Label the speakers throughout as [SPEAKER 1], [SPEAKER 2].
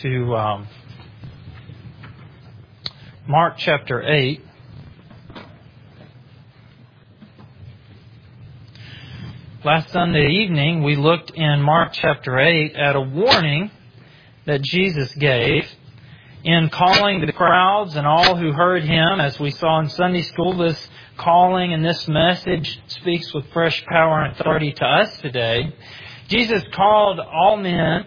[SPEAKER 1] to Mark chapter 8. Last Sunday evening, we looked in Mark chapter 8 at a warning that Jesus gave in calling the crowds and all who heard Him. As we saw in Sunday school, this calling and this message speaks with fresh power and authority to us today. Jesus called all men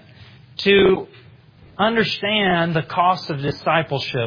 [SPEAKER 1] to understand the cost of discipleship.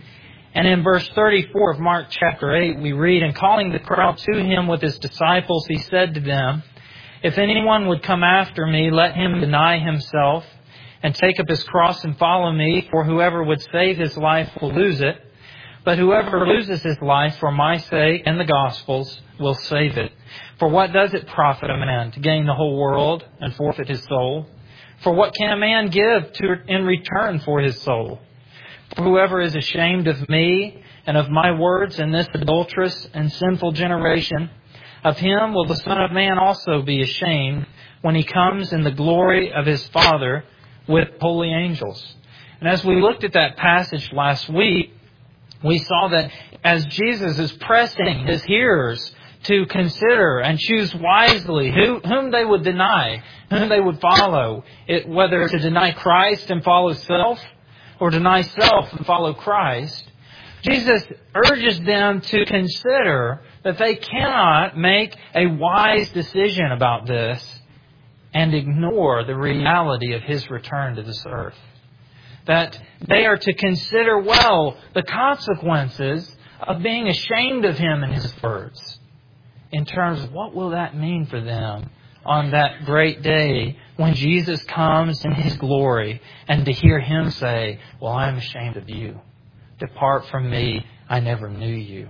[SPEAKER 1] And in verse 34 of Mark chapter 8, we read, "And calling the crowd to Him with His disciples, He said to them, 'If anyone would come after me, let him deny himself and take up his cross and follow me. For whoever would save his life will lose it. But whoever loses his life for my sake and the gospel's will save it. For what does it profit a man to gain the whole world and forfeit his soul? For what can a man give in return for his soul? For whoever is ashamed of me and of my words in this adulterous and sinful generation, of him will the Son of Man also be ashamed when He comes in the glory of His Father with holy angels.'" And as we looked at that passage last week, we saw that as Jesus is pressing His hearers to consider and choose wisely whom they would deny, whom they would follow, whether to deny Christ and follow self or deny self and follow Christ, Jesus urges them to consider that they cannot make a wise decision about this and ignore the reality of His return to this earth. That they are to consider well the consequences of being ashamed of Him and His words, in terms of what will that mean for them on that great day when Jesus comes in His glory, and to hear Him say, "Well, I am ashamed of you. Depart from me, I never knew you."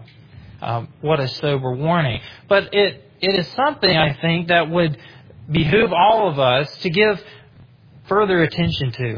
[SPEAKER 1] What a sober warning. But it is something, I think, that would behoove all of us to give further attention to.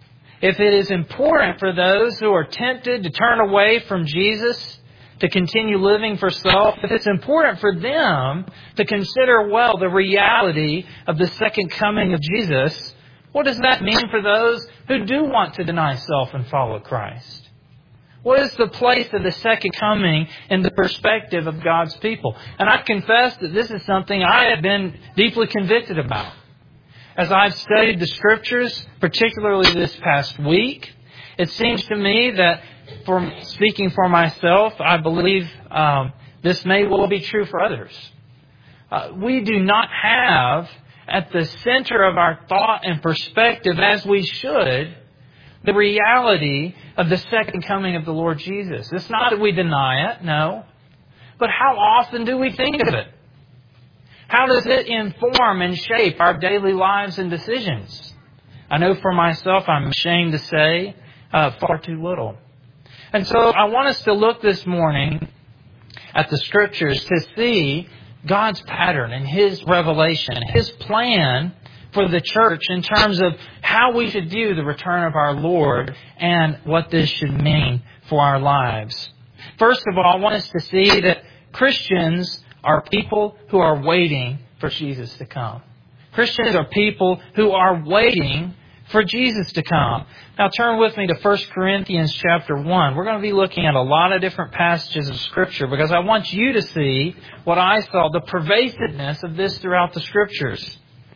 [SPEAKER 1] If it is important for those who are tempted to turn away from Jesus, to continue living for self, if it's important for them to consider well the reality of the second coming of Jesus, what does that mean for those who do want to deny self and follow Christ? What is the place of the second coming in the perspective of God's people? And I confess that this is something I have been deeply convicted about. As I've studied the Scriptures, particularly this past week, it seems to me that, speaking for myself, I believe this may well be true for others. We do not have at the center of our thought and perspective, as we should, the reality of the second coming of the Lord Jesus. It's not that we deny it, no. But how often do we think of it? How does it inform and shape our daily lives and decisions? I know for myself, I'm ashamed to say, far too little. And so I want us to look this morning at the Scriptures to see God's pattern and His revelation, His plan for the church in terms of how we should view the return of our Lord and what this should mean for our lives. First of all, I want us to see that Christians are people who are waiting for Jesus to come. Christians are people who are waiting for Jesus to come. Now turn with me to 1 Corinthians chapter 1. We're going to be looking at a lot of different passages of Scripture because I want you to see what I saw, the pervasiveness of this throughout the Scriptures.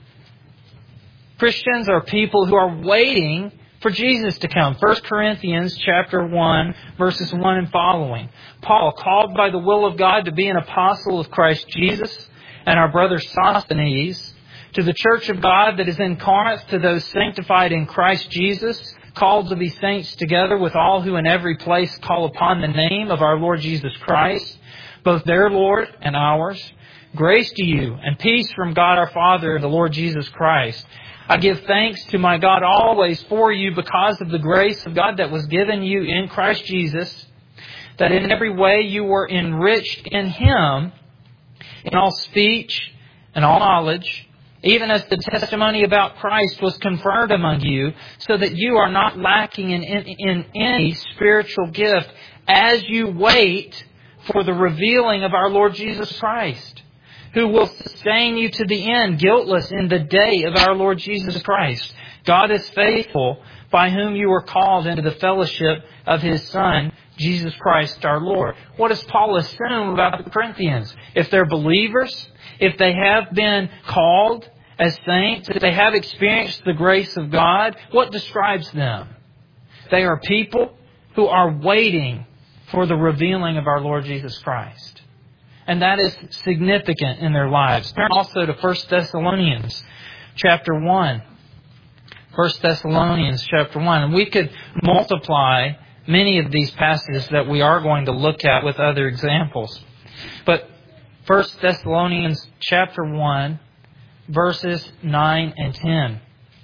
[SPEAKER 1] Christians are people who are waiting for Jesus to come. 1 Corinthians chapter 1, verses 1 and following. Paul, called by the will of God to be an apostle of Christ Jesus, and our brother Sosthenes, to the church of God that is in Corinth, to those sanctified in Christ Jesus, called to be saints together with all who in every place call upon the name of our Lord Jesus Christ, both their Lord and ours. Grace to you and peace from God our Father and the Lord Jesus Christ. I give thanks to my God always for you because of the grace of God that was given you in Christ Jesus, that in every way you were enriched in Him, in all speech and all knowledge, even as the testimony about Christ was confirmed among you, so that you are not lacking in any spiritual gift as you wait for the revealing of our Lord Jesus Christ, who will sustain you to the end, guiltless in the day of our Lord Jesus Christ. God is faithful, by whom you were called into the fellowship of His Son, Jesus Christ our Lord. What does Paul assume about the Corinthians? If they're believers, if they have been called as saints, if they have experienced the grace of God, what describes them? They are people who are waiting for the revealing of our Lord Jesus Christ. And that is significant in their lives. Turn also to 1 Thessalonians chapter 1. 1 Thessalonians chapter 1. And we could multiply many of these passages that we are going to look at with other examples. But 1 Thessalonians chapter 1, verses 9 and 10.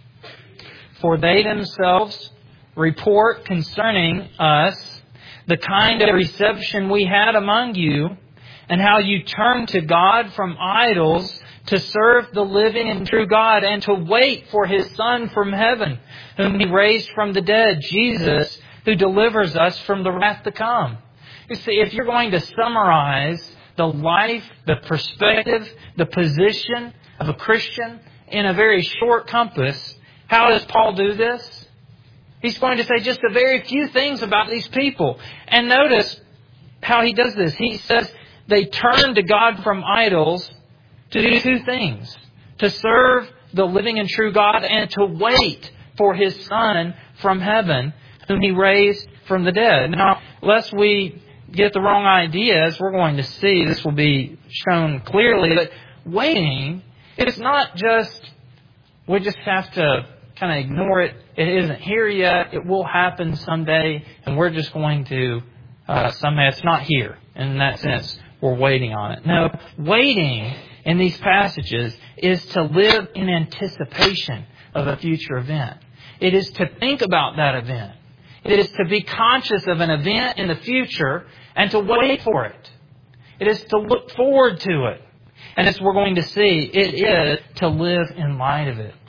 [SPEAKER 1] For they themselves report concerning us the kind of reception we had among you, and how you turned to God from idols to serve the living and true God, and to wait for His Son from heaven, whom He raised from the dead, Jesus, who delivers us from the wrath to come. You see, if you're going to summarize the life, the perspective, the position of a Christian in a very short compass, how does Paul do this? He's going to say just a very few things about these people. And notice how he does this. He says they turn to God from idols to do two things: to serve the living and true God, and to wait for His Son from heaven, whom He raised from the dead. Now, lest we get the wrong idea, as we're going to see, this will be shown clearly, that waiting is not just, we just have to kind of ignore it. It isn't here yet. It will happen someday, and we're just going to, someday it's not here. In that sense, we're waiting on it. No, waiting in these passages is to live in anticipation of a future event. It is to think about that event. It is to be conscious of an event in the future and to wait for it. It is to look forward to it. And as we're going to see, it is to live in light of it.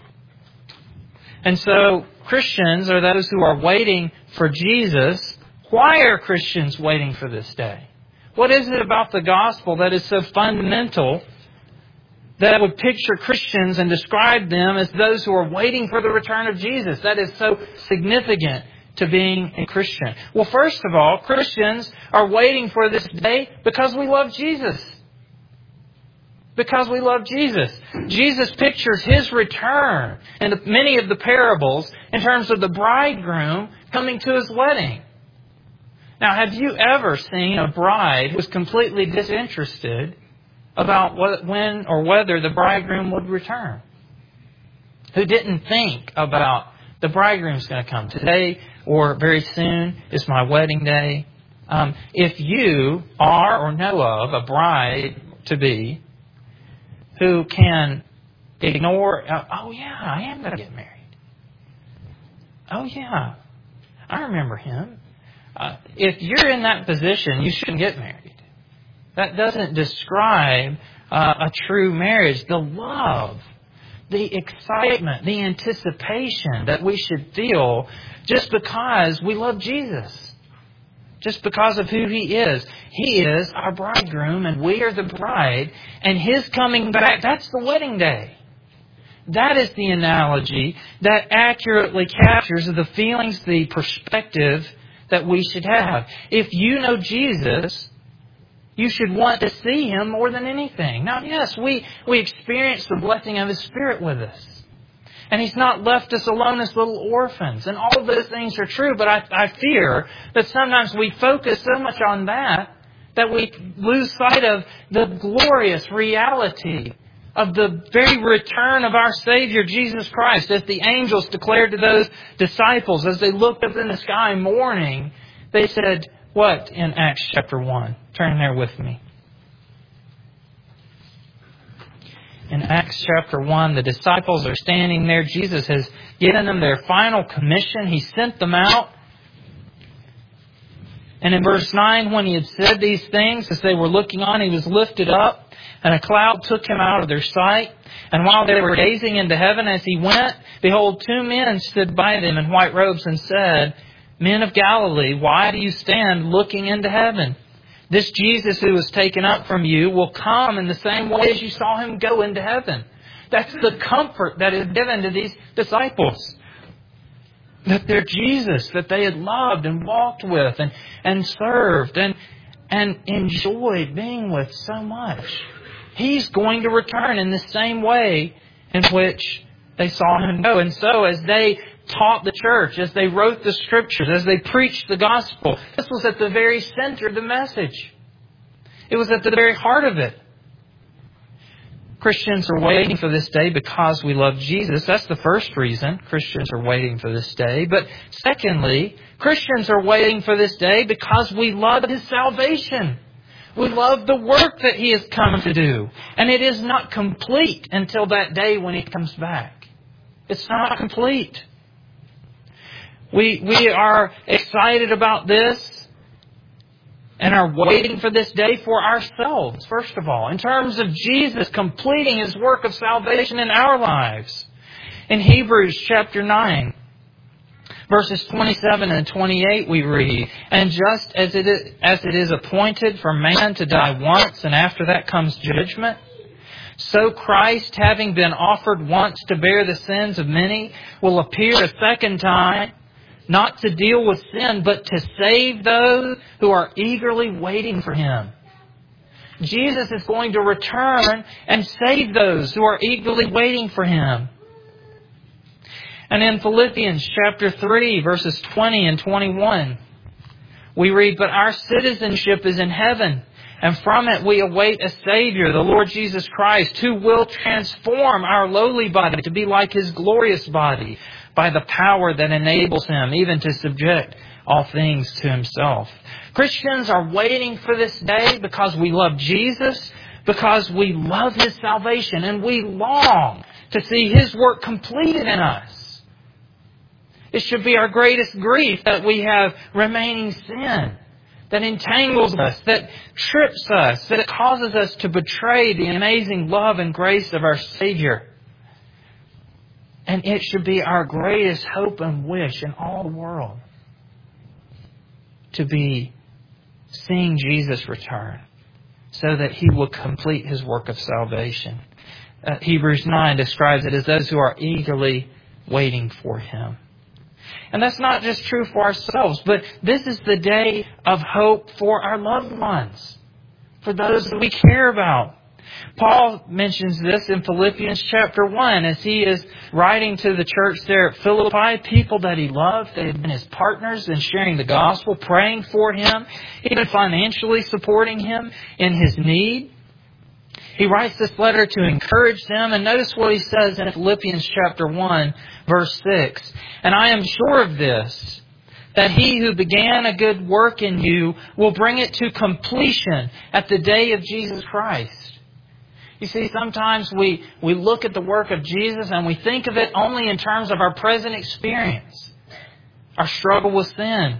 [SPEAKER 1] And so Christians are those who are waiting for Jesus. Why are Christians waiting for this day? What is it about the gospel that is so fundamental that would picture Christians and describe them as those who are waiting for the return of Jesus? That is so significant to being a Christian. Well, first of all, Christians are waiting for this day because we love Jesus. Because we love Jesus. Jesus pictures His return in many of the parables in terms of the bridegroom coming to his wedding. Now, have you ever seen a bride who was completely disinterested about when or whether the bridegroom would return? Who didn't think about the bridegroom's going to come today or very soon is my wedding day? If you are or know of a bride-to-be who can ignore, oh yeah, I am going to get married. Oh yeah, I remember him. If you're in that position, you shouldn't get married. That doesn't describe a true marriage. The love, the excitement, the anticipation that we should feel just because we love Jesus. Just because of who He is. He is our bridegroom and we are the bride. And His coming back, that's the wedding day. That is the analogy that accurately captures the feelings, the perspective that we should have. If you know Jesus, you should want to see Him more than anything. Now, yes, we experience the blessing of His Spirit with us. And He's not left us alone as little orphans. And all of those things are true, but I fear that sometimes we focus so much on that we lose sight of the glorious reality of the very return of our Savior, Jesus Christ. As the angels declared to those disciples as they looked up in the sky mourning, they said, what in Acts chapter 1? Turn there with me. In Acts chapter 1, the disciples are standing there. Jesus has given them their final commission. He sent them out. And in verse 9, when He had said these things, as they were looking on, He was lifted up, and a cloud took Him out of their sight. And while they were gazing into heaven as He went, behold, two men stood by them in white robes and said, Men of Galilee, why do you stand looking into heaven? This Jesus who was taken up from you will come in the same way as you saw Him go into heaven. That's the comfort that is given to these disciples. that their Jesus that they had loved and walked with and served and enjoyed being with so much, He's going to return in the same way in which they saw Him go. And so as they taught the church, as they wrote the Scriptures, as they preached the gospel, this was at the very center of the message. It was at the very heart of it. Christians are waiting for this day because we love Jesus. That's the first reason Christians are waiting for this day. But secondly, Christians are waiting for this day because we love His salvation. We love the work that He has come to do. And it is not complete until that day when He comes back. It's not complete. We are excited about this and are waiting for this day for ourselves, first of all, in terms of Jesus completing His work of salvation in our lives. In Hebrews chapter 9, verses 27 and 28 we read, "And just as it is appointed for man to die once, and after that comes judgment, so Christ, having been offered once to bear the sins of many, will appear a second time, not to deal with sin, but to save those who are eagerly waiting for Him." Jesus is going to return and save those who are eagerly waiting for Him. And in Philippians chapter 3, verses 20 and 21, we read, "But our citizenship is in heaven, and from it we await a Savior, the Lord Jesus Christ, who will transform our lowly body to be like His glorious body, by the power that enables Him even to subject all things to Himself." Christians are waiting for this day because we love Jesus, because we love His salvation, and we long to see His work completed in us. It should be our greatest grief that we have remaining sin that entangles us, that trips us, that causes us to betray the amazing love and grace of our Savior. And it should be our greatest hope and wish in all the world to be seeing Jesus return so that He will complete His work of salvation. Hebrews 9 describes it as those who are eagerly waiting for Him. And that's not just true for ourselves, but this is the day of hope for our loved ones, for those that we care about. Paul mentions this in Philippians chapter 1 as he is writing to the church there at Philippi, people that he loved. They had been his partners in sharing the gospel, praying for him, even financially supporting him in his need. He writes this letter to encourage them, and notice what he says in Philippians chapter 1, verse 6. "And I am sure of this, that He who began a good work in you will bring it to completion at the day of Jesus Christ." You see, sometimes we look at the work of Jesus and we think of it only in terms of our present experience, our struggle with sin,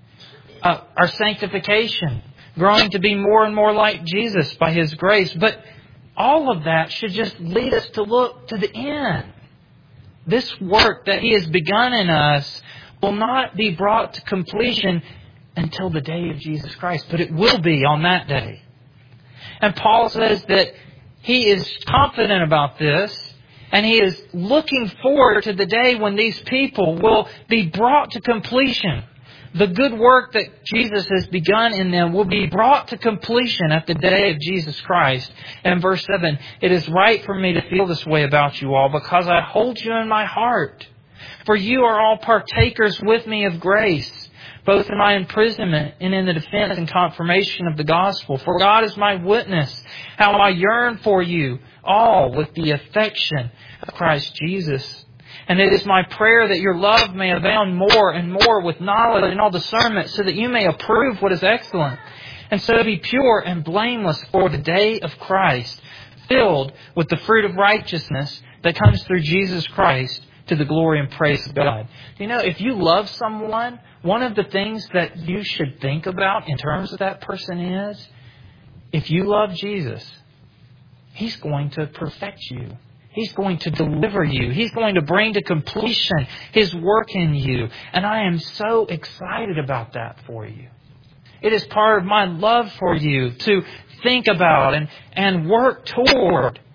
[SPEAKER 1] our sanctification, growing to be more and more like Jesus by His grace. But all of that should just lead us to look to the end. This work that He has begun in us will not be brought to completion until the day of Jesus Christ, but it will be on that day. And Paul says that he is confident about this, and he is looking forward to the day when these people will be brought to completion. The good work that Jesus has begun in them will be brought to completion at the day of Jesus Christ. And verse 7, "It is right for me to feel this way about you all, because I hold you in my heart. For you are all partakers with me of grace, both in my imprisonment and in the defense and confirmation of the gospel. For God is my witness, how I yearn for you all with the affection of Christ Jesus. And it is my prayer that your love may abound more and more with knowledge and all discernment, so that you may approve what is excellent, and so be pure and blameless for the day of Christ, filled with the fruit of righteousness that comes through Jesus Christ, to the glory and praise of God." You know, if you love someone, one of the things that you should think about in terms of that person is, if you love Jesus, He's going to perfect you. He's going to deliver you. He's going to bring to completion His work in you. And I am so excited about that for you. It is part of my love for you to think about and work toward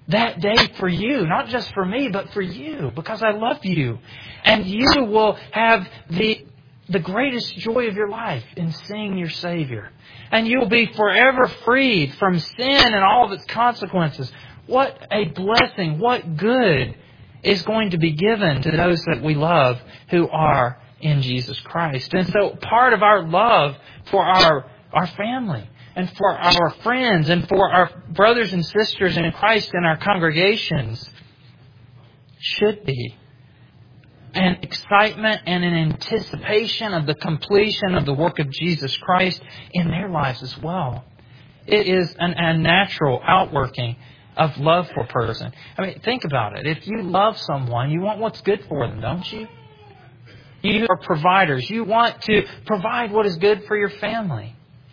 [SPEAKER 1] that day for you. Not just for me, but for you. Because I love you. And you will have the greatest joy of your life in seeing your Savior. And you'll be forever freed from sin and all of its consequences. What a blessing, what good is going to be given to those that we love who are in Jesus Christ. And so part of our love for our family and for our friends and for our brothers and sisters in Christ in our congregations should be an excitement and an anticipation of the completion of the work of Jesus Christ in their lives as well. It is a natural outworking of love for a person. I mean, think about it. If you love someone, you want what's good for them, don't you? You are providers. You want to provide what is good for your family.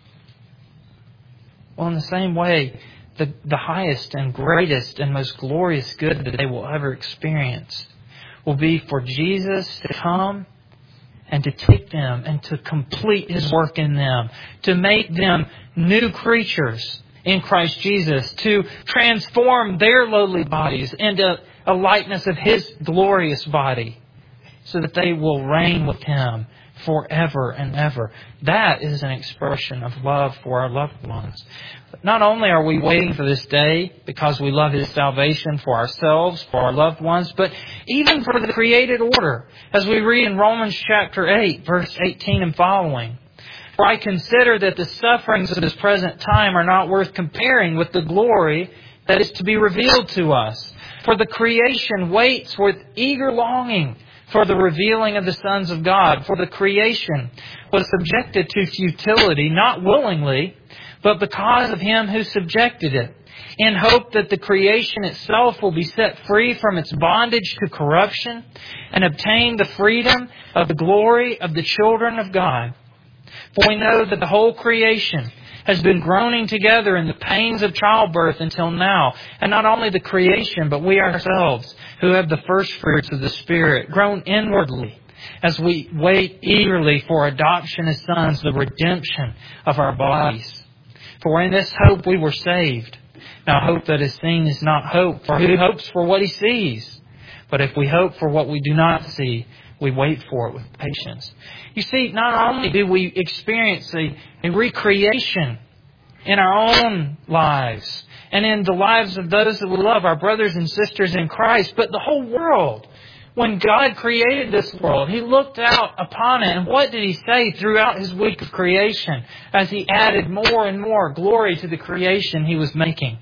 [SPEAKER 1] Well, in the same way, the highest and greatest and most glorious good that they will ever experience will be for Jesus to come and to take them and to complete His work in them, to make them new creatures in Christ Jesus, to transform their lowly bodies into a likeness of His glorious body, so that they will reign with Him forever and ever. That is an expression of love for our loved ones. But not only are we waiting for this day because we love His salvation for ourselves, for our loved ones, but even for the created order. As we read in Romans chapter 8, verse 18 and following. For I consider that the sufferings of this present time are not worth comparing with the glory that is to be revealed to us. For the creation waits with eager longing for the revealing of the sons of God. For the creation was subjected to futility, not willingly, but because of Him who subjected it, in hope that the creation itself will be set free from its bondage to corruption and obtain the freedom of the glory of the children of God. For we know that the whole creation has been groaning together in the pains of childbirth until now. And not only the creation, but we ourselves, who have the first fruits of the Spirit, groan inwardly as we wait eagerly for adoption as sons, the redemption of our bodies. For in this hope we were saved. Now hope that is seen is not hope, for who hopes for what he sees? But if we hope for what we do not see, we wait for it with patience. You see, not only do we experience a recreation in our own lives and in the lives of those that we love, our brothers and sisters in Christ, but the whole world. When God created this world, He looked out upon it, and what did He say throughout His week of creation as He added more and more glory to the creation He was making?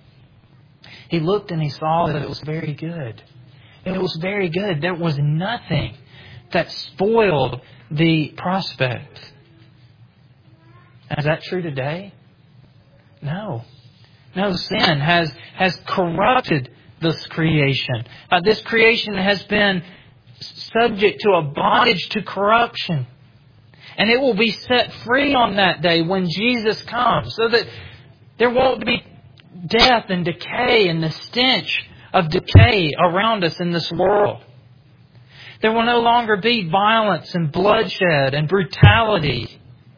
[SPEAKER 1] He looked and He saw that it was very good. It was very good. There was nothing that spoiled the prospect. Is that true today? No. No, sin has corrupted this creation. This creation has been subject to a bondage to corruption. And it will be set free on that day when Jesus comes, so that there won't be death and decay and the stench of decay around us in this world. There will no longer be violence and bloodshed and brutality.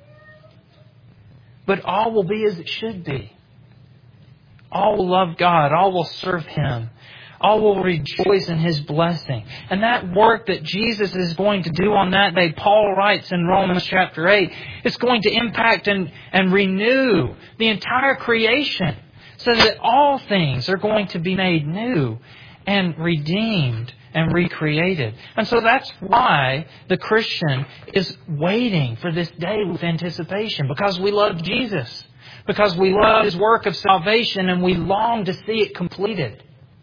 [SPEAKER 1] But all will be as it should be. All will love God. All will serve Him. All will rejoice in His blessing. And that work that Jesus is going to do on that day, Paul writes in Romans chapter 8, it's going to impact and renew the entire creation, so that all things are going to be made new and redeemed and recreated. And so that's why the Christian is waiting for this day with anticipation, because we love Jesus, because we love His work of salvation, and we long to see it completed.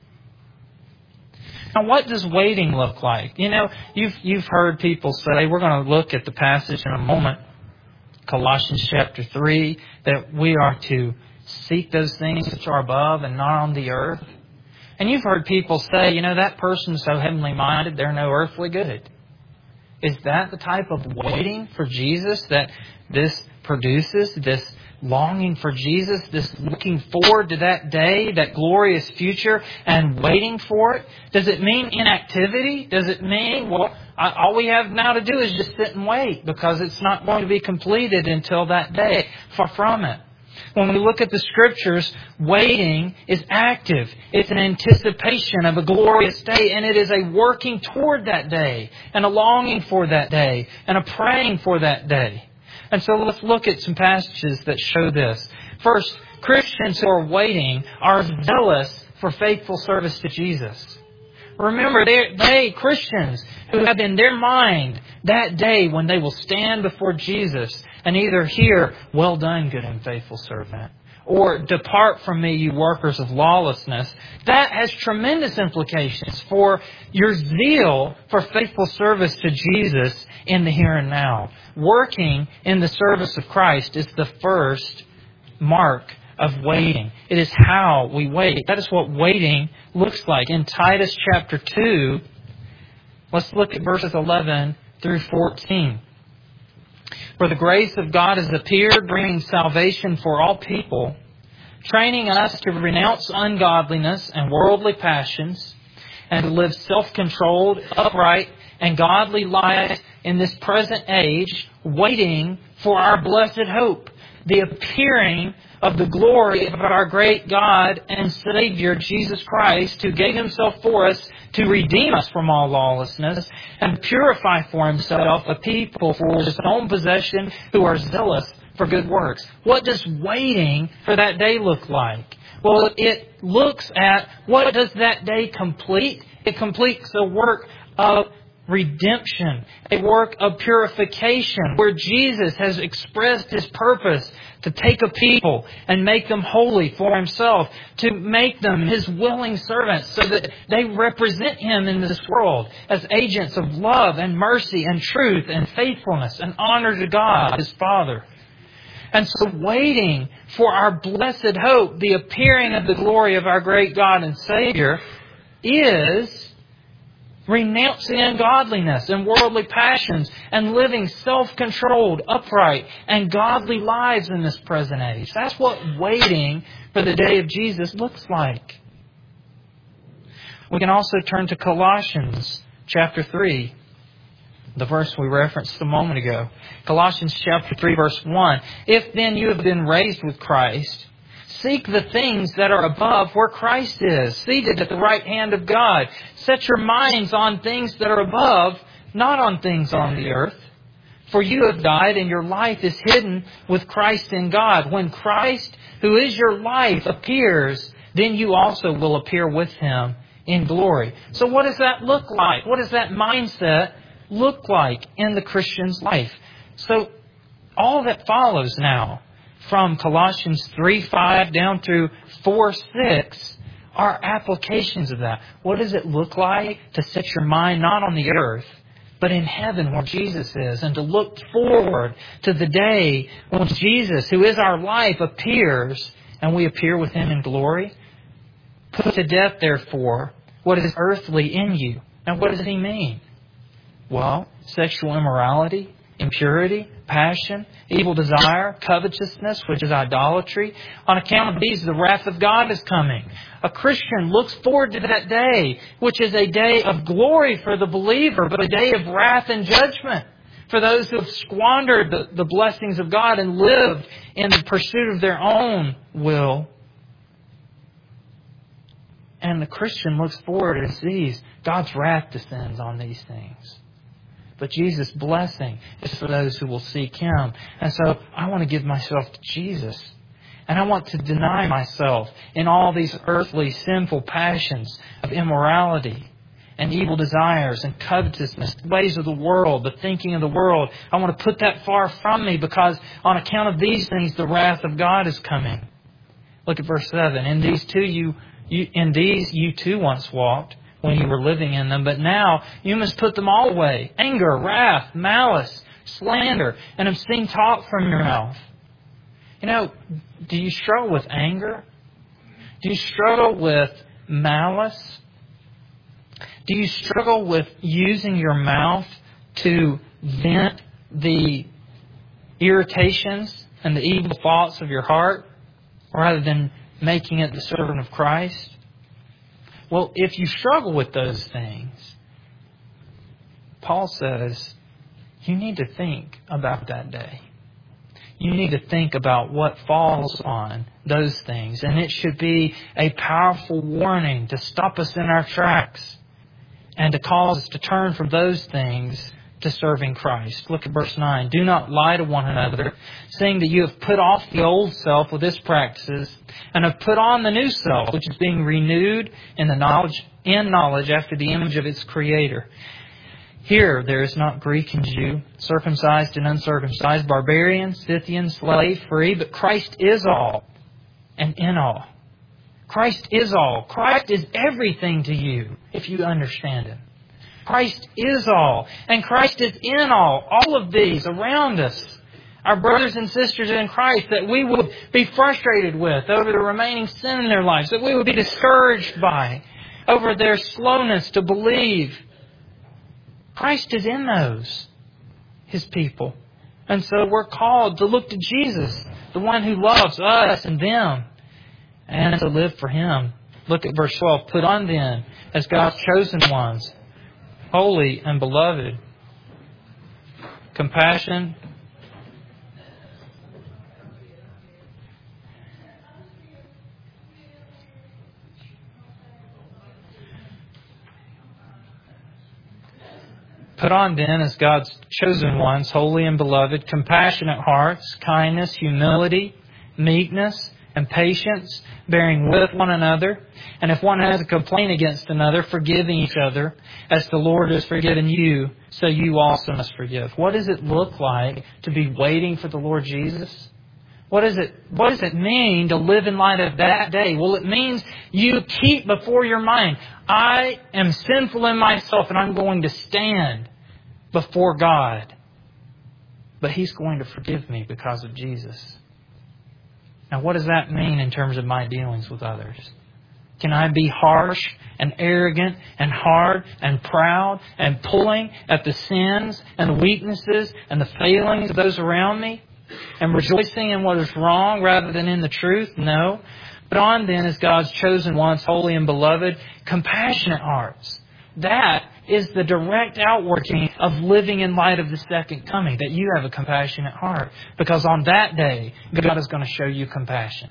[SPEAKER 1] Now, what does waiting look like? You know, you've heard people say, we're going to look at the passage in a moment, Colossians chapter 3, that we are to seek those things which are above and not on the earth. And you've heard people say, that person's so heavenly minded, they're no earthly good. Is that the type of waiting for Jesus that this produces, this longing for Jesus, this looking forward to that day, that glorious future, and waiting for it? Does it mean inactivity? Does it mean, all we have now to do is just sit and wait because it's not going to be completed until that day? Far from it. When we look at the Scriptures, waiting is active. It's an anticipation of a glorious day, and it is a working toward that day, and a longing for that day, and a praying for that day. And so let's look at some passages that show this. First, Christians who are waiting are zealous for faithful service to Jesus. Remember, they Christians who have in their mind that day when they will stand before Jesus and either hear, "Well done, good and faithful servant," or "Depart from me, you workers of lawlessness," that has tremendous implications for your zeal for faithful service to Jesus in the here and now. Working in the service of Christ is the first mark of waiting. It is how we wait. That is what waiting looks like. In Titus chapter 2, let's look at verses 11 through 14. "For the grace of God has appeared, bringing salvation for all people, training us to renounce ungodliness and worldly passions, and to live self-controlled, upright, and godly lives in this present age, waiting for our blessed hope, the appearing of the glory of our great God and Savior, Jesus Christ, who gave Himself for us to redeem us from all lawlessness and purify for Himself a people for His own possession who are zealous for good works." What does waiting for that day look like? Well, it looks at what does that day complete? It completes a work of redemption, a work of purification, where Jesus has expressed His purpose to take a people and make them holy for Himself, to make them His willing servants so that they represent Him in this world as agents of love and mercy and truth and faithfulness and honor to God, His Father. And so waiting for our blessed hope, the appearing of the glory of our great God and Savior, is renouncing ungodliness and worldly passions and living self-controlled, upright, and godly lives in this present age. That's what waiting for the day of Jesus looks like. We can also turn to Colossians chapter 3, the verse we referenced a moment ago. Colossians chapter 3, verse 1. "If then you have been raised with Christ, seek the things that are above where Christ is, seated at the right hand of God. Set your minds on things that are above, not on things on the earth. For you have died, and your life is hidden with Christ in God. When Christ, who is your life, appears, then you also will appear with Him in glory." So what does that look like? What does that mindset look like in the Christian's life? So all that follows now, from Colossians 3:5 down through 4:6, are applications of that. What does it look like to set your mind not on the earth, but in heaven where Jesus is, and to look forward to the day when Jesus, who is our life, appears, and we appear with Him in glory? "Put to death, therefore, what is earthly in you." Now, what does He mean? Well, sexual immorality, impurity, passion, evil desire, covetousness, which is idolatry. On account of these, the wrath of God is coming. A Christian looks forward to that day, which is a day of glory for the believer, but a day of wrath and judgment for those who have squandered the blessings of God and lived in the pursuit of their own will. And the Christian looks forward and sees God's wrath descends on these things. But Jesus' blessing is for those who will seek Him. And so I want to give myself to Jesus. And I want to deny myself in all these earthly sinful passions of immorality and evil desires and covetousness, the ways of the world, the thinking of the world. I want to put that far from me, because on account of these things, the wrath of God is coming. Look at verse 7. "In these you too once walked, when you were living in them, but now you must put them all away: anger, wrath, malice, slander, and obscene talk from your mouth." You know, do you struggle with anger? Do you struggle with malice? Do you struggle with using your mouth to vent the irritations and the evil thoughts of your heart, rather than making it the servant of Christ? Well, if you struggle with those things, Paul says you need to think about that day. you need to think about what falls on those things. And it should be a powerful warning to stop us in our tracks and to cause us to turn from those things to serving Christ. Look at verse 9. Do not lie to one another, saying that you have put off the old self with its practices, and have put on the new self, which is being renewed in knowledge after the image of its Creator. Here there is not Greek and Jew, circumcised and uncircumcised, barbarian, Scythian, slave, free, but Christ is all and in all. Christ is all. Christ is everything to you if you understand Him. Christ is all, and Christ is in all. All of these around us, our brothers and sisters in Christ, that we would be frustrated with over the remaining sin in their lives, that we would be discouraged by over their slowness to believe. Christ is in those, His people. And so we're called to look to Jesus, the one who loves us and them, and to live for Him. Look at verse 12. Put on then, as God's chosen ones, holy and beloved, compassion, put on then as God's chosen ones, holy and beloved, compassionate hearts, kindness, humility, meekness, and patience, bearing with one another. And if one has a complaint against another, forgiving each other, as the Lord has forgiven you, so you also must forgive. What does it look like to be waiting for the Lord Jesus? What does it mean to live in light of that day? Well, it means you keep before your mind, I am sinful in myself and I'm going to stand before God. But He's going to forgive me because of Jesus. Now, what does that mean in terms of my dealings with others? Can I be harsh and arrogant and hard and proud and pulling at the sins and the weaknesses and the failings of those around me and rejoicing in what is wrong rather than in the truth? No. But on then as God's chosen ones, holy and beloved, compassionate hearts. That is the direct outworking of living in light of the second coming, that you have a compassionate heart. Because on that day, God is going to show you compassion.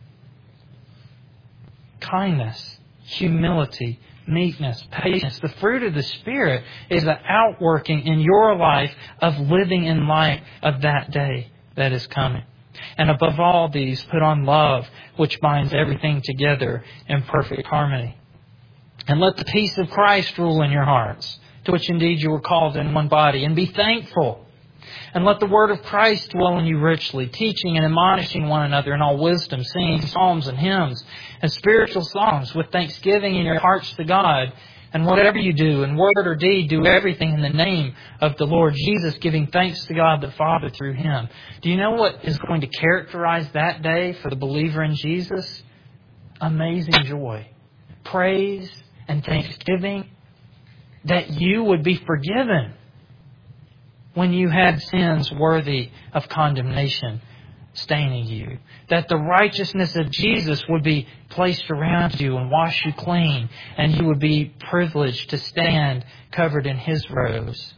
[SPEAKER 1] Kindness, humility, meekness, patience. The fruit of the Spirit is the outworking in your life of living in light of that day that is coming. And above all these, put on love, which binds everything together in perfect harmony. And let the peace of Christ rule in your hearts, to which indeed you were called in one body. And be thankful. And let the word of Christ dwell in you richly, teaching and admonishing one another in all wisdom, singing psalms and hymns and spiritual songs with thanksgiving in your hearts to God. And whatever you do, in word or deed, do everything in the name of the Lord Jesus, giving thanks to God the Father through Him. Do you know what is going to characterize that day for the believer in Jesus? Amazing joy, praise, and thanksgiving that you would be forgiven when you had sins worthy of condemnation staining you. That the righteousness of Jesus would be placed around you and wash you clean, and you would be privileged to stand covered in His robes.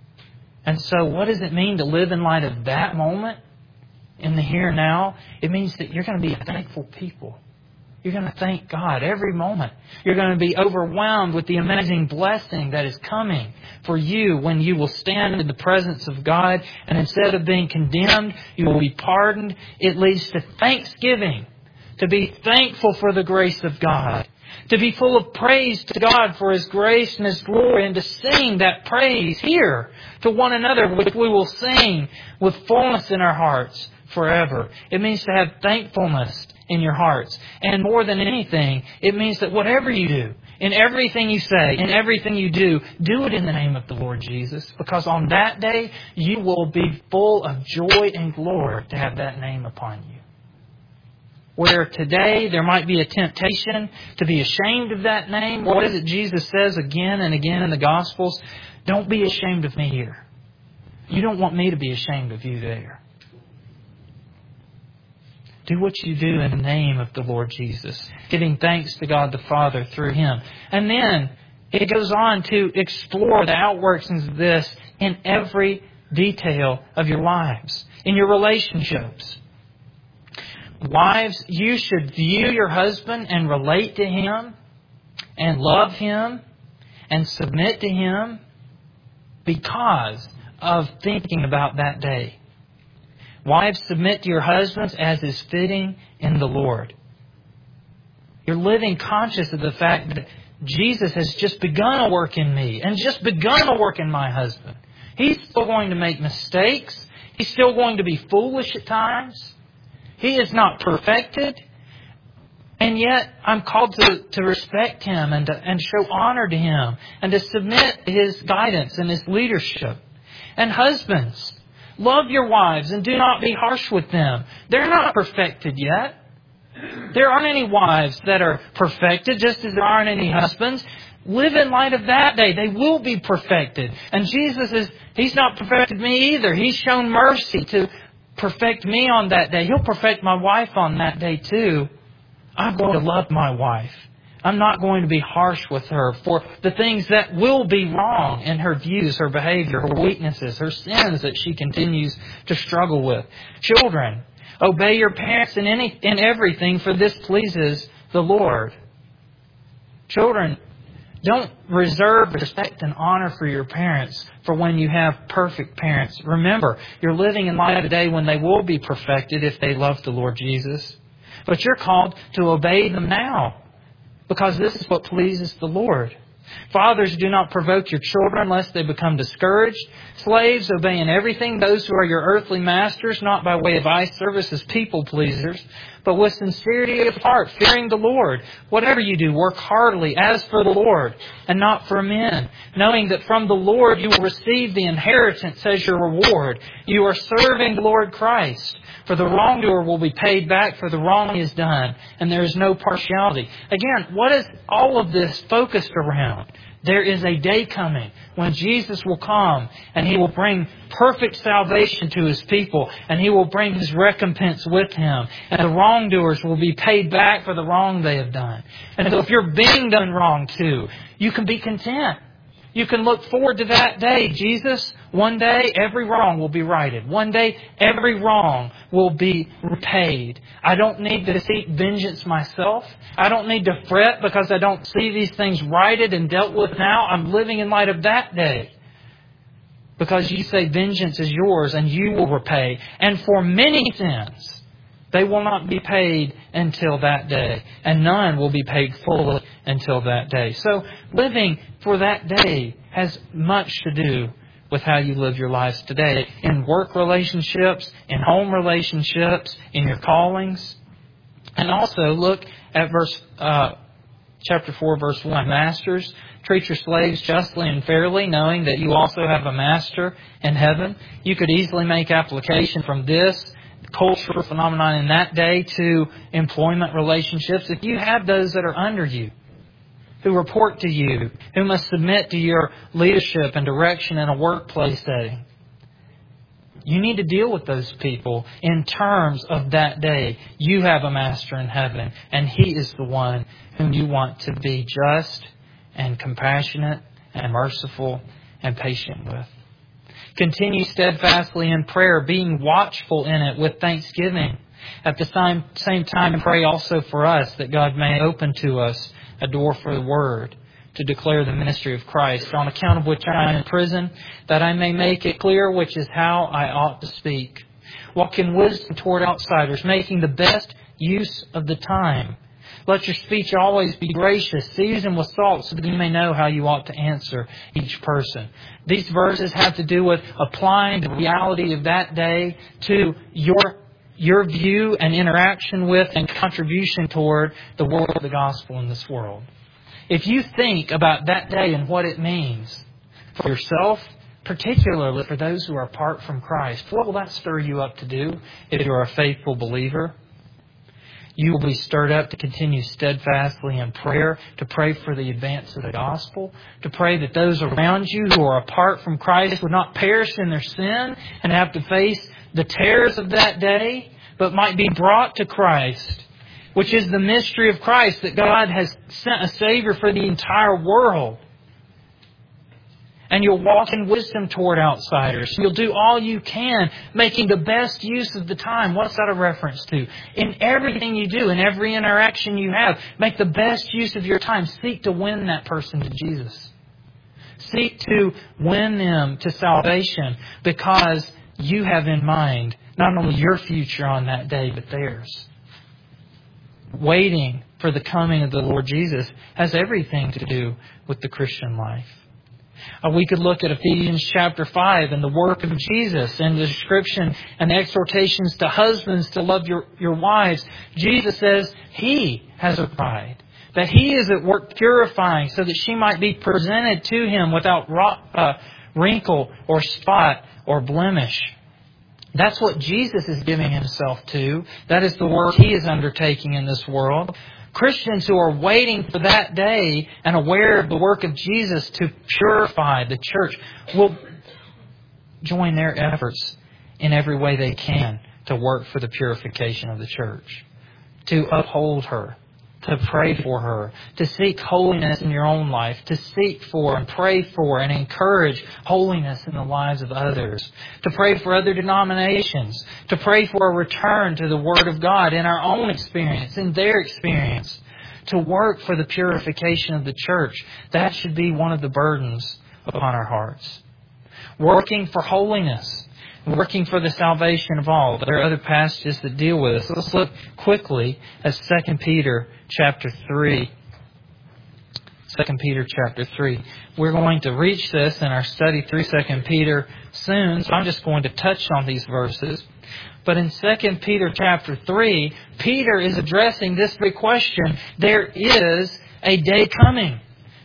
[SPEAKER 1] And so what does it mean to live in light of that moment in the here and now? It means that you're going to be a thankful people. You're going to thank God every moment. You're going to be overwhelmed with the amazing blessing that is coming for you when you will stand in the presence of God. And instead of being condemned, you will be pardoned. It leads to thanksgiving, to be thankful for the grace of God, to be full of praise to God for His grace and His glory, and to sing that praise here to one another, which we will sing with fullness in our hearts forever. It means to have thankfulness in your hearts. And more than anything, it means that whatever you do, in everything you say, in everything you do it in the name of the Lord Jesus. Because on that day, you will be full of joy and glory to have that name upon you. Where today there might be a temptation to be ashamed of that name. What is it Jesus says again and again in the Gospels? Don't be ashamed of me here. You don't want me to be ashamed of you there. Do what you do in the name of the Lord Jesus, giving thanks to God the Father through Him. And then it goes on to explore the outworkings of this in every detail of your lives. in your relationships. Wives, you should view your husband and relate to him and love him and submit to him because of thinking about that day. Wives, submit to your husbands as is fitting in the Lord. You're living conscious of the fact that Jesus has just begun a work in me and just begun a work in my husband. He's still going to make mistakes. He's still going to be foolish at times. He is not perfected. And yet I'm called to respect him and show honor to him and to submit to his guidance and his leadership. And husbands, love your wives and do not be harsh with them. They're not perfected yet. There aren't any wives that are perfected, just as there aren't any husbands. Live in light of that day. They will be perfected. And Jesus He's not perfected me either. He's shown mercy to perfect me on that day. He'll perfect my wife on that day too. I'm going to love my wife. I'm not going to be harsh with her for the things that will be wrong in her views, her behavior, her weaknesses, her sins that she continues to struggle with. Children, obey your parents in everything, for this pleases the Lord. Children, don't reserve respect and honor for your parents for when you have perfect parents. Remember, you're living in light of a day when they will be perfected if they love the Lord Jesus. But you're called to obey them now, because this is what pleases the Lord. Fathers, do not provoke your children lest they become discouraged. Slaves, obey in everything those who are your earthly masters, not by way of eye service as people pleasers, but with sincerity of heart, fearing the Lord. Whatever you do, work heartily as for the Lord and not for men, knowing that from the Lord you will receive the inheritance as your reward. You are serving the Lord Christ. For the wrongdoer will be paid back for the wrong he has done, and there is no partiality. Again, what is all of this focused around? There is a day coming when Jesus will come and He will bring perfect salvation to His people, and He will bring His recompense with Him, and the wrongdoers will be paid back for the wrong they have done. And so if you're being done wrong too, you can be content. You can look forward to that day. Jesus, one day every wrong will be righted. One day every wrong will be repaid. I don't need to seek vengeance myself. I don't need to fret because I don't see these things righted and dealt with now. I'm living in light of that day. Because you say vengeance is yours and you will repay. And for many sins, they will not be paid until that day. And none will be paid fully until that day. So living for that day has much to do with how you live your lives today. In work relationships, in home relationships, in your callings. And also look at chapter 4, verse 1. Masters, treat your slaves justly and fairly, knowing that you also have a master in heaven. You could easily make application from this cultural phenomenon in that day to employment relationships. If you have those that are under you, who report to you, who must submit to your leadership and direction in a workplace setting, you need to deal with those people in terms of that day. You have a master in heaven, and He is the one whom you want to be just and compassionate and merciful and patient with. Continue steadfastly in prayer, being watchful in it with thanksgiving. At the same time, pray also for us, that God may open to us a door for the Word, to declare the ministry of Christ, on account of which I am in prison, that I may make it clear which is how I ought to speak. Walk in wisdom toward outsiders, making the best use of the time. Let your speech always be gracious, seasoned with salt, so that you may know how you ought to answer each person. These verses have to do with applying the reality of that day to your view and interaction with and contribution toward the work of the gospel in this world. If you think about that day and what it means for yourself, particularly for those who are apart from Christ, what will that stir you up to do if you're a faithful believer? You will be stirred up to continue steadfastly in prayer, to pray for the advance of the gospel, to pray that those around you who are apart from Christ would not perish in their sin and have to face the terrors of that day, but might be brought to Christ, which is the mystery of Christ, that God has sent a Savior for the entire world. And you'll walk in wisdom toward outsiders. You'll do all you can, making the best use of the time. What's that a reference to? In everything you do, in every interaction you have, make the best use of your time. Seek to win that person to Jesus. Seek to win them to salvation because you have in mind not only your future on that day, but theirs. Waiting for the coming of the Lord Jesus has everything to do with the Christian life. We could look at Ephesians chapter 5 and the work of Jesus and the description and the exhortations to husbands to love your wives. Jesus says He has a bride, that He is at work purifying so that she might be presented to Him without wrinkle or spot or blemish. That's what Jesus is giving Himself to. That is the work He is undertaking in this world. Christians who are waiting for that day and aware of the work of Jesus to purify the church will join their efforts in every way they can to work for the purification of the church, to uphold her, to pray for her, to seek holiness in your own life, to seek for and pray for and encourage holiness in the lives of others, to pray for other denominations, to pray for a return to the Word of God in our own experience, in their experience, to work for the purification of the church. That should be one of the burdens upon our hearts. Working for holiness, working for the salvation of all. There are other passages that deal with this. Let's look quickly at 2 Peter chapter 3. 2 Peter chapter 3. We're going to reach this in our study through 2 Peter soon, so I'm just going to touch on these verses. But in 2 Peter chapter 3, Peter is addressing this big question. There is a day coming.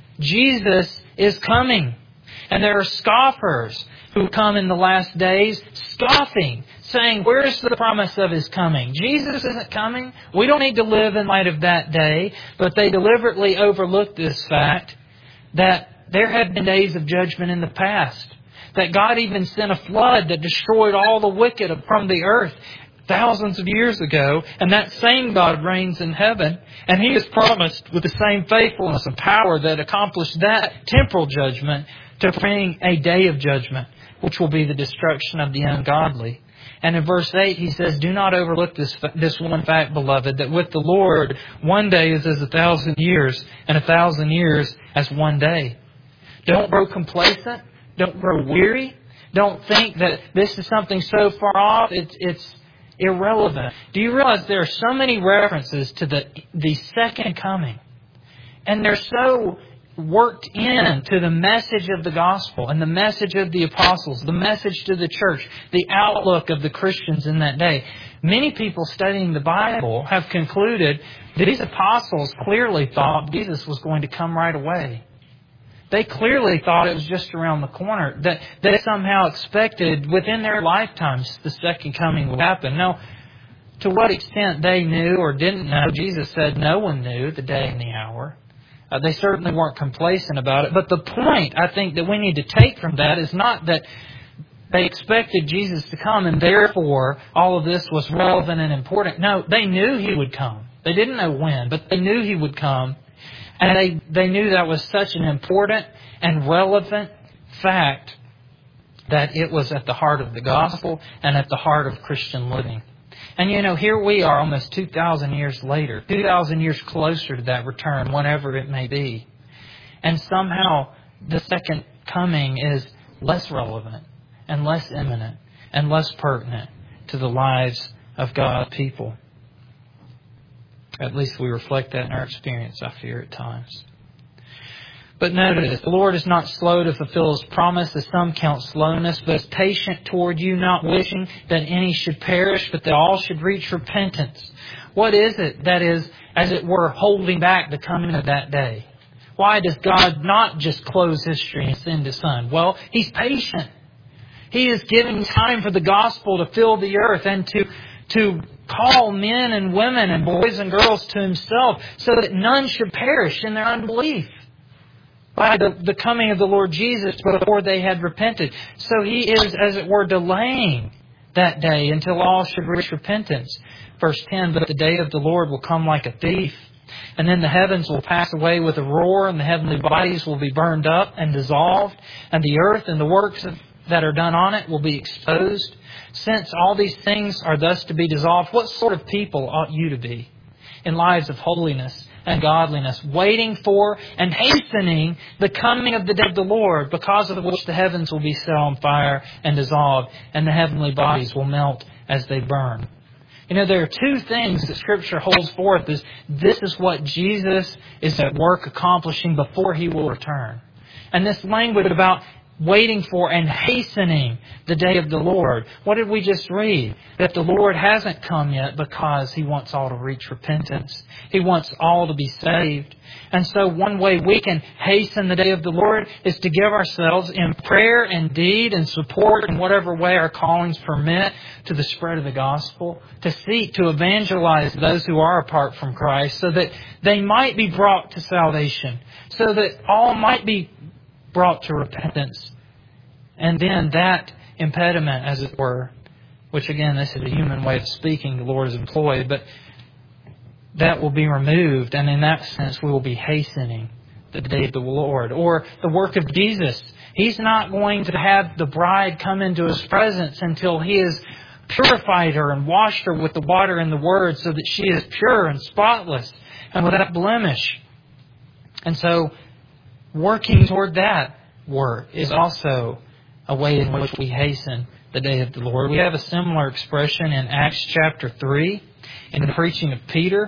[SPEAKER 1] Jesus is coming. And there are scoffers who come in the last days scoffing, saying, where's the promise of His coming? Jesus isn't coming. We don't need to live in light of that day. But they deliberately overlook this fact that there have been days of judgment in the past. That God even sent a flood that destroyed all the wicked from the earth thousands of years ago. And that same God reigns in heaven. And He has promised with the same faithfulness and power that accomplished that temporal judgment to bring a day of judgment, which will be the destruction of the ungodly. And in verse 8 He says, do not overlook this one fact, beloved, that with the Lord 1 day is as 1,000 years, and 1,000 years as 1 day. Don't grow complacent. Don't grow weary. Don't think that this is something so far off, it's irrelevant. Do you realize there are so many references to the second coming? And they're so worked into the message of the gospel and the message of the apostles, the message to the church, the outlook of the Christians in that day. Many people studying the Bible have concluded that these apostles clearly thought Jesus was going to come right away. They clearly thought it was just around the corner, that they somehow expected within their lifetimes the second coming would happen. Now, to what extent they knew or didn't know, Jesus said no one knew the day and the hour. They certainly weren't complacent about it. But the point, I think, that we need to take from that is not that they expected Jesus to come and therefore all of this was relevant and important. No, they knew He would come. They didn't know when, but they knew He would come. And they knew that was such an important and relevant fact that it was at the heart of the gospel and at the heart of Christian living. And here we are almost 2,000 years later, 2,000 years closer to that return, whenever it may be. And somehow the second coming is less relevant and less imminent and less pertinent to the lives of God's people. At least we reflect that in our experience, I fear, at times. But notice, the Lord is not slow to fulfill His promise, as some count slowness, but is patient toward you, not wishing that any should perish, but that all should reach repentance. What is it that is, as it were, holding back the coming of that day? Why does God not just close history and send His Son? Well, He's patient. He is giving time for the gospel to fill the earth and to call men and women and boys and girls to Himself so that none should perish in their unbelief by the coming of the Lord Jesus before they had repented. So He is, as it were, delaying that day until all should reach repentance. Verse 10, but the day of the Lord will come like a thief, And then the heavens will pass away with a roar, and the heavenly bodies will be burned up and dissolved, and the earth and the works that are done on it will be exposed. Since all these things are thus to be dissolved, what sort of people ought you to be in lives of holiness and godliness, waiting for and hastening the coming of the day of the Lord, because of which the heavens will be set on fire and dissolved, and the heavenly bodies will melt as they burn. You know, there are two things that Scripture holds forth. This is what Jesus is at work accomplishing before He will return. And this language about waiting for and hastening the day of the Lord. What did we just read? That the Lord hasn't come yet because He wants all to reach repentance. He wants all to be saved. And so one way we can hasten the day of the Lord is to give ourselves in prayer and deed and support in whatever way our callings permit to the spread of the gospel, to seek to evangelize those who are apart from Christ so that they might be brought to salvation, so that all might be brought to repentance. And then that impediment, as it were, which again, this is a human way of speaking the Lord has employed, but that will be removed, and in that sense we will be hastening the day of the Lord. Or the work of Jesus. He's not going to have the bride come into His presence until He has purified her and washed her with the water and the Word so that she is pure and spotless and without blemish. And so working toward that work is also a way in which we hasten the day of the Lord. We have a similar expression in Acts chapter 3 in the preaching of Peter.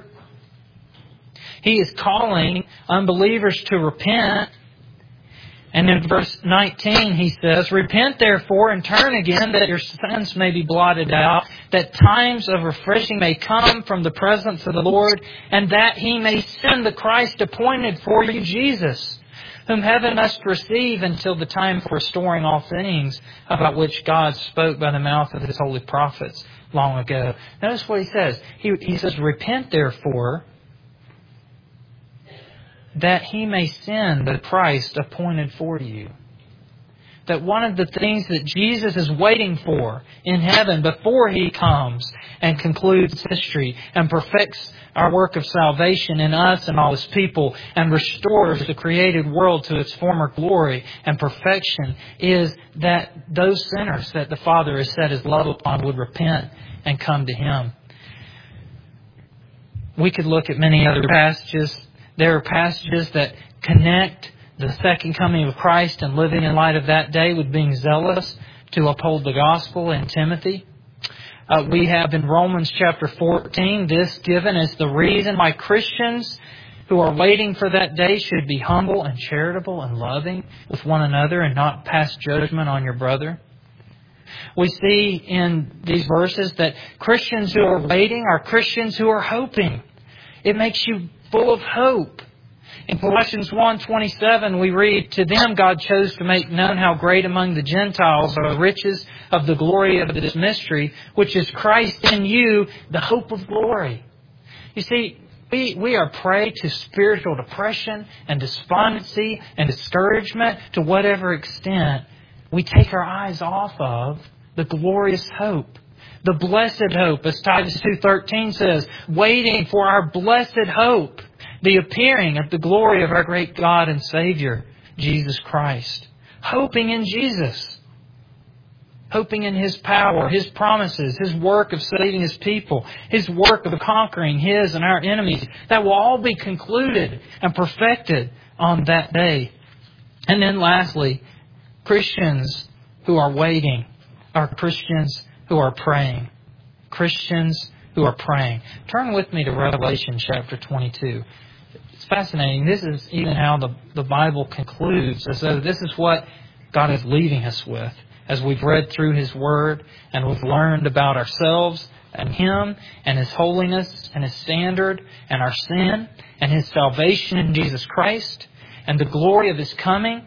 [SPEAKER 1] He is calling unbelievers to repent. And in verse 19 he says, "Repent therefore and turn again, that your sins may be blotted out, that times of refreshing may come from the presence of the Lord, and that He may send the Christ appointed for you, Jesus, whom heaven must receive until the time for restoring all things, about which God spoke by the mouth of His holy prophets long ago." Notice what he says. He says, "Repent therefore, that He may send the Christ appointed for you." That one of the things that Jesus is waiting for in heaven before He comes and concludes history and perfects our work of salvation in us and all His people and restores the created world to its former glory and perfection is that those sinners that the Father has set His love upon would repent and come to Him. We could look at many other passages. There are passages that connect the second coming of Christ and living in light of that day with being zealous to uphold the gospel in Timothy. We have in Romans chapter 14 this given as the reason why Christians who are waiting for that day should be humble and charitable and loving with one another and not pass judgment on your brother. We see in these verses that Christians who are waiting are Christians who are hoping. It makes you full of hope. In Colossians 1:27 we read, "To them God chose to make known how great among the Gentiles are the riches of the glory of this mystery, which is Christ in you, the hope of glory." You see, we are prey to spiritual depression and despondency and discouragement to whatever extent we take our eyes off of the glorious hope. The blessed hope, as Titus 2:13 says, waiting for our blessed hope, the appearing of the glory of our great God and Savior, Jesus Christ. Hoping in Jesus. Hoping in His power, His promises, His work of saving His people, His work of conquering His and our enemies. That will all be concluded and perfected on that day. And then lastly, Christians who are waiting are Christians who are praying. Christians who are praying. Turn with me to Revelation chapter 22. It's fascinating. This is even how the Bible concludes, as though this is what God is leaving us with. As we've read through His Word and we've learned about ourselves and Him and His holiness and His standard and our sin and His salvation in Jesus Christ and the glory of His coming.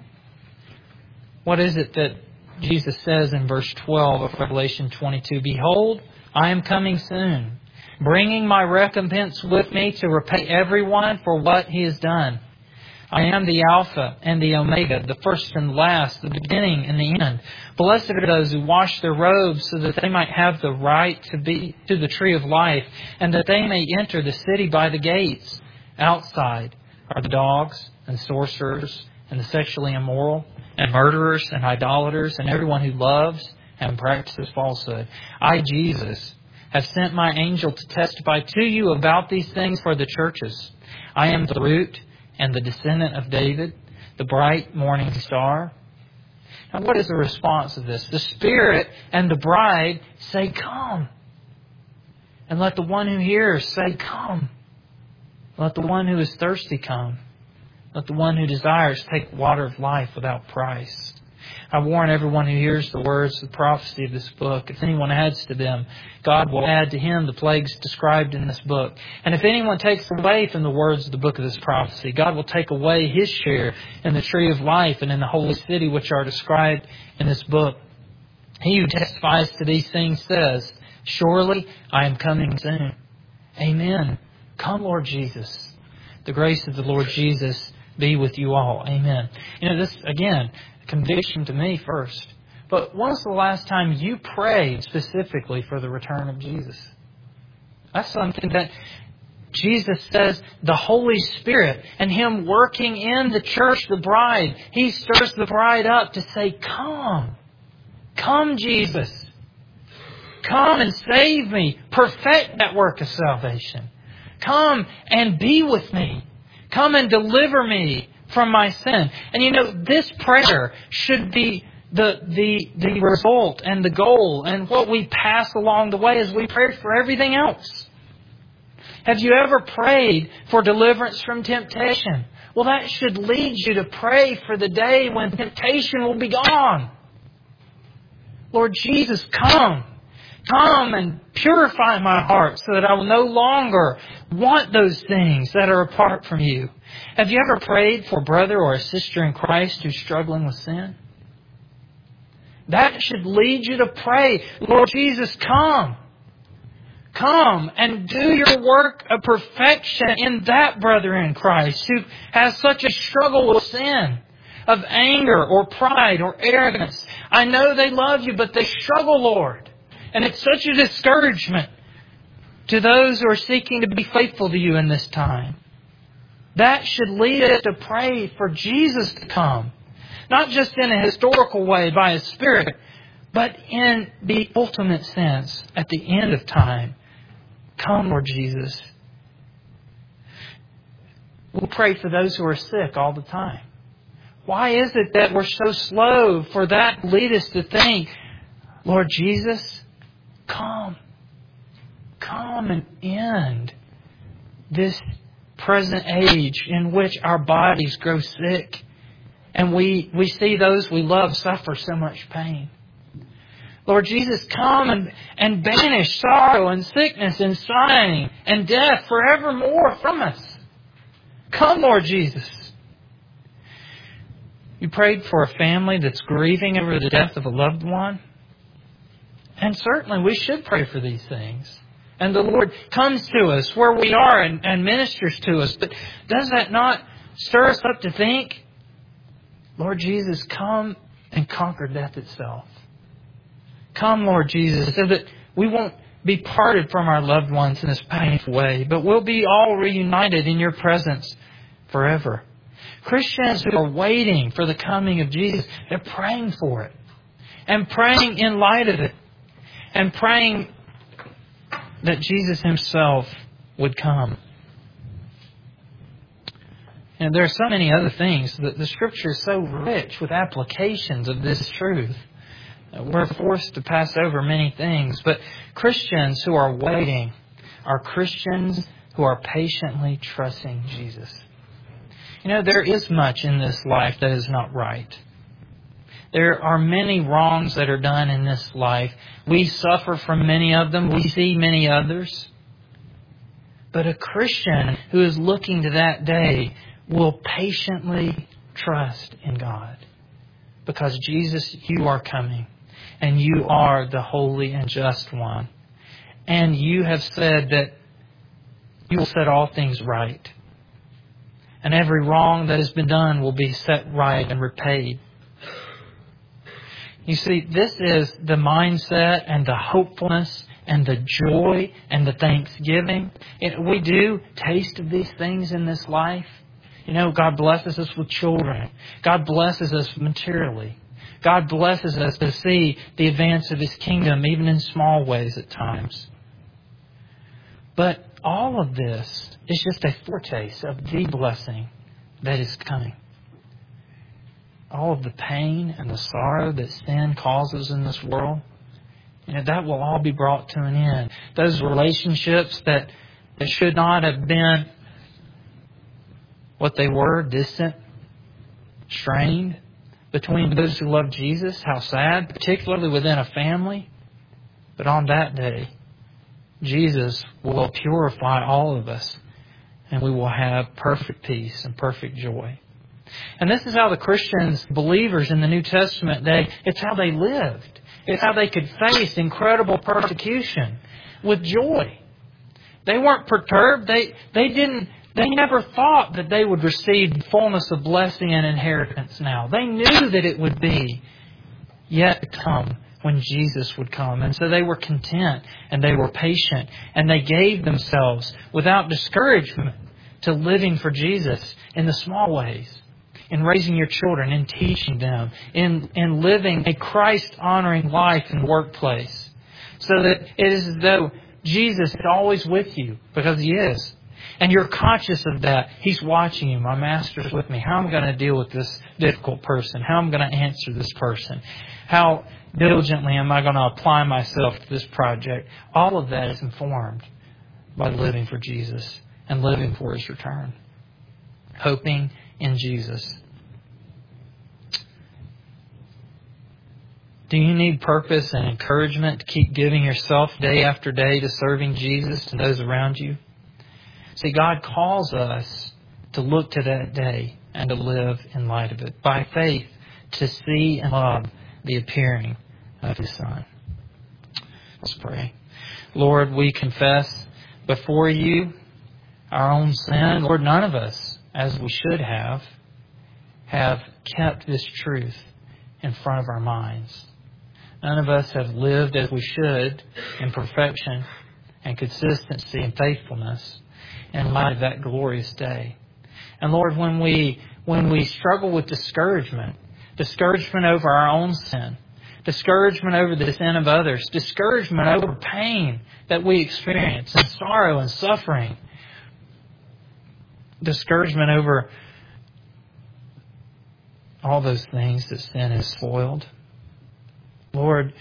[SPEAKER 1] What is it that Jesus says in verse 12 of Revelation 22? "Behold, I am coming soon, bringing my recompense with me to repay everyone for what he has done. I am the Alpha and the Omega, the first and the last, the beginning and the end. Blessed are those who wash their robes so that they might have the right to the tree of life, and that they may enter the city by the gates. Outside are the dogs and sorcerers and the sexually immoral and murderers and idolaters and everyone who loves and practices falsehood. I, Jesus, have sent my angel to testify to you about these things for the churches. I am the root and the descendant of David, the bright morning star. Now, what is the response of this? The Spirit and the bride say, "Come." And let the one who hears say, "Come." Let the one who is thirsty come. Let the one who desires take water of life without price. I warn everyone who hears the words of the prophecy of this book. If anyone adds to them, God will add to him the plagues described in this book. And if anyone takes away from the words of the book of this prophecy, God will take away his share in the tree of life and in the holy city which are described in this book. He who testifies to these things says, "Surely I am coming soon." Amen. Come, Lord Jesus. The grace of the Lord Jesus be with you all. Amen. This, again, conviction to me first. But when was the last time you prayed specifically for the return of Jesus? That's something that Jesus says the Holy Spirit and Him working in the church, the bride, He stirs the bride up to say, "Come. Come, Jesus. Come and save me. Perfect that work of salvation. Come and be with me. Come and deliver me from my sin." And this prayer should be the result and the goal and what we pass along the way as we pray for everything else. Have you ever prayed for deliverance from temptation? Well, that should lead you to pray for the day when temptation will be gone. Lord Jesus, come. Come and purify my heart so that I will no longer want those things that are apart from you. Have you ever prayed for a brother or a sister in Christ who's struggling with sin? That should lead you to pray, "Lord Jesus, come. Come and do your work of perfection in that brother in Christ who has such a struggle with sin, of anger or pride or arrogance. I know they love you, but they struggle, Lord. And it's such a discouragement to those who are seeking to be faithful to you in this time." That should lead us to pray for Jesus to come. Not just in a historical way by His Spirit, but in the ultimate sense at the end of time. Come, Lord Jesus. We'll pray for those who are sick all the time. Why is it that we're so slow for that to lead us to think, "Lord Jesus, come. Come and end this present age in which our bodies grow sick and we see those we love suffer so much pain. Lord Jesus, come and banish sorrow and sickness and sighing and death forevermore from us. Come, Lord Jesus." You prayed for a family that's grieving over the death of a loved one. And certainly we should pray for these things. And the Lord comes to us where we are and ministers to us. But does that not stir us up to think, "Lord Jesus, come and conquer death itself. Come, Lord Jesus, so that we won't be parted from our loved ones in this painful way, but we'll be all reunited in your presence forever." Christians who are waiting for the coming of Jesus, they're praying for it. And praying in light of it. And praying that Jesus Himself would come. And there are so many other things. The Scripture is so rich with applications of this truth. We're forced to pass over many things. But Christians who are waiting are Christians who are patiently trusting Jesus. There is much in this life that is not right. There are many wrongs that are done in this life. We suffer from many of them. We see many others. But a Christian who is looking to that day will patiently trust in God. Because Jesus, you are coming. And you are the holy and just one. And you have said that you will set all things right. And every wrong that has been done will be set right and repaid. You see, this is the mindset and the hopefulness and the joy and the thanksgiving. We do taste of these things in this life. You know, God blesses us with children. God blesses us materially. God blesses us to see the advance of His kingdom, even in small ways at times. But all of this is just a foretaste of the blessing that is coming. All of the pain and the sorrow that sin causes in this world, that will all be brought to an end. Those relationships that should not have been what they were, distant, strained, between those who love Jesus, how sad, particularly within a family. But on that day, Jesus will purify all of us, and we will have perfect peace and perfect joy. And this is how the Christians, believers in the New Testament day, it's how they lived. It's how they could face incredible persecution with joy. They weren't perturbed. They never thought that they would receive the fullness of blessing and inheritance now. They knew that it would be yet to come when Jesus would come. And so they were content and they were patient and they gave themselves without discouragement to living for Jesus in the small ways, in raising your children, in teaching them, in living a Christ-honoring life in the workplace, so that it is as though Jesus is always with you, because He is. And you're conscious of that. He's watching you. My Master's with me. How am I going to deal with this difficult person? How am I going to answer this person? How diligently am I going to apply myself to this project? All of that is informed by living for Jesus and living for His return. Hoping in Jesus. Do you need purpose and encouragement to keep giving yourself day after day to serving Jesus and those around you? See, God calls us to look to that day and to live in light of it. By faith, to see and love the appearing of His Son. Let's pray. Lord, we confess before You our own sin. Lord, none of us, as we should have kept this truth in front of our minds. None of us have lived as we should in perfection and consistency and faithfulness in light of that glorious day. And Lord, when we struggle with discouragement over our own sin, discouragement over the sin of others, discouragement over pain that we experience, and sorrow and suffering, discouragement over all those things that sin has spoiled. Lord,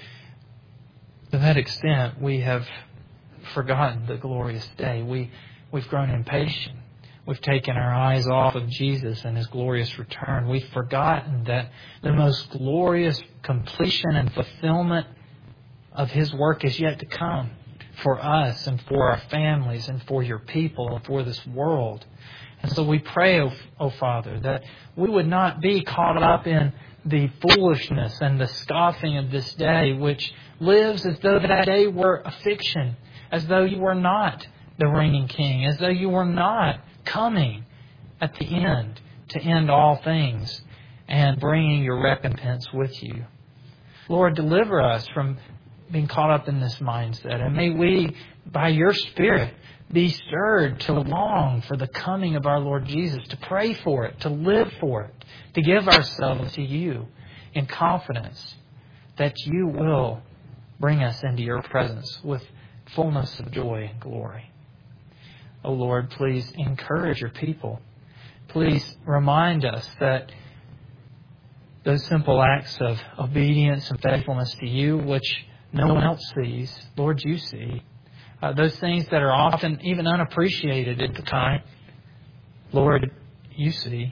[SPEAKER 1] to that extent, we have forgotten the glorious day. We've grown impatient. We've taken our eyes off of Jesus and His glorious return. We've forgotten that the most glorious completion and fulfillment of His work is yet to come for us and for our families and for Your people and for this world. And so we pray, O Father, that we would not be caught up in the foolishness and the scoffing of this day, which lives as though that day were a fiction, as though You were not the reigning King, as though You were not coming at the end to end all things and bringing Your recompense with You. Lord, deliver us from being caught up in this mindset, and may we, by Your Spirit, be stirred to long for the coming of our Lord Jesus, to pray for it, to live for it, to give ourselves to You in confidence that You will bring us into Your presence with fullness of joy and glory. Oh Lord, please encourage Your people. Please remind us that those simple acts of obedience and faithfulness to You, which no one else sees, Lord, You see. Those things that are often even unappreciated at the time, Lord, You see.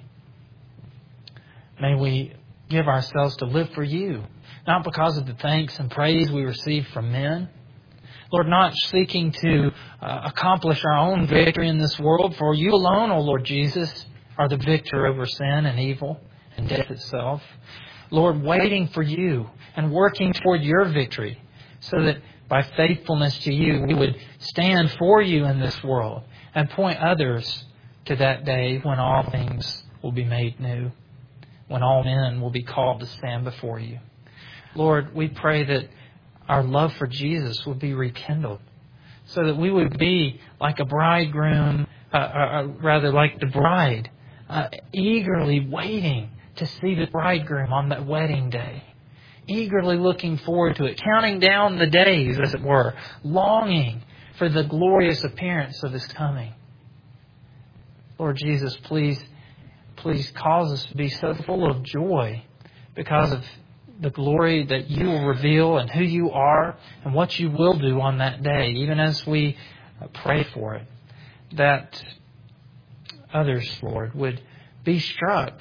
[SPEAKER 1] May we give ourselves to live for You, not because of the thanks and praise we receive from men. Lord, not seeking to accomplish our own victory in this world, for You alone, O Lord Jesus, are the victor over sin and evil and death itself. Lord, waiting for You and working toward Your victory, so that by faithfulness to You, we would stand for You in this world and point others to that day when all things will be made new, when all men will be called to stand before You. Lord, we pray that our love for Jesus would be rekindled, so that we would be like a bridegroom, rather like the bride, eagerly waiting to see the bridegroom on that wedding day, eagerly looking forward to it, counting down the days, as it were, longing for the glorious appearance of His coming. Lord Jesus, please cause us to be so full of joy because of the glory that You will reveal and who You are and what You will do on that day, even as we pray for it, that others, Lord, would be struck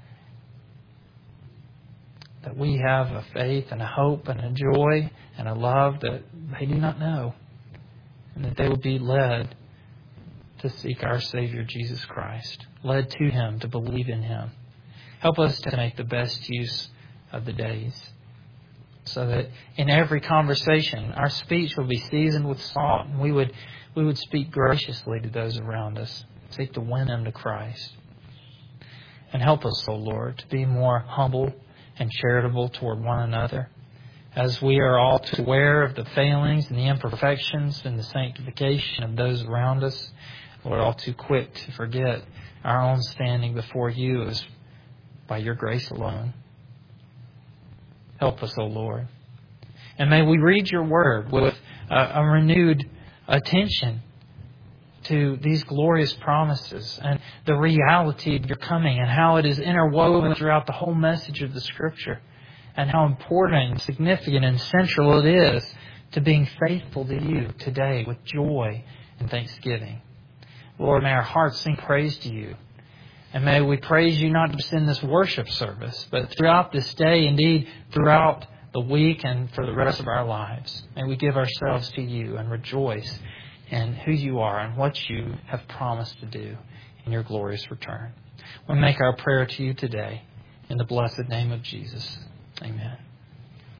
[SPEAKER 1] that we have a faith and a hope and a joy and a love that they do not know, and that they will be led to seek our Savior Jesus Christ, led to Him, to believe in Him. Help us to make the best use of the days, so that in every conversation our speech will be seasoned with salt, and we would speak graciously to those around us, seek to win them to Christ. And help us, O Lord, to be more humble and charitable toward one another, as we are all too aware of the failings and the imperfections and the sanctification of those around us. Lord, all too quick to forget our own standing before You is by Your grace alone. Help us, O Lord. And may we read Your Word with a renewed attention to these glorious promises and the reality of Your coming and how it is interwoven throughout the whole message of the Scripture, and how important and significant and central it is to being faithful to You today with joy and thanksgiving. Lord, may our hearts sing praise to You. And may we praise You not just in this worship service, but throughout this day, indeed throughout the week and for the rest of our lives. May we give ourselves to You and rejoice in who You are and what You have promised to do in Your glorious return. We make our prayer to You today in the blessed name of Jesus. Amen.